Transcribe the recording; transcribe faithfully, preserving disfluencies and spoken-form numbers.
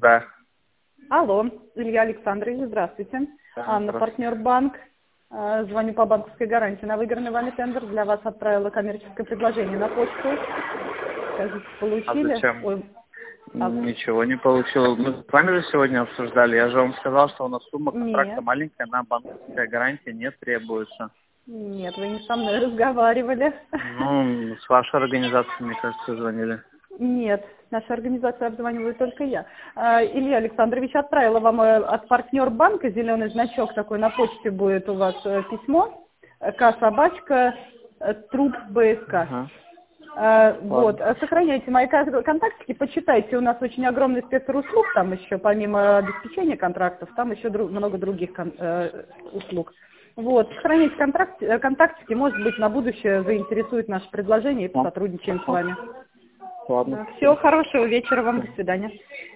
Да. Алло, Илья Александрович, здравствуйте. Да, Анна, здравствуйте. партнер банк. Э, Звоню по банковской гарантии на выигранный вами тендер. Для вас отправила коммерческое предложение на почту. Скажите, А получили? зачем? Ой, а, Ничего не получил. Мы с вами же сегодня обсуждали. Я же вам сказал, что у нас сумма контракта нет, маленькая, на банковская гарантия не требуется. нет, вы не со мной разговаривали. Ну, с вашей организацией, мне кажется, звонили. Нет, наша организация обзванивает только я. А, Илья Александрович, отправила вам э, от партнер банка зеленый значок такой, на почте будет у вас э, письмо, э, К-собачка, э, труп БСК. Ага. А, вот, Ладно. а сохраняйте мои кон- контактики, почитайте, у нас очень огромный спектр услуг, там еще помимо обеспечения контрактов, там еще дру- много других кон- э, услуг. Вот, сохраняйте контракт, э, контактики, может быть, на будущее заинтересует наше предложение и Ну, посотрудничаем с хорошо. вами. Ладно. Всего хорошего вечера вам, до свидания.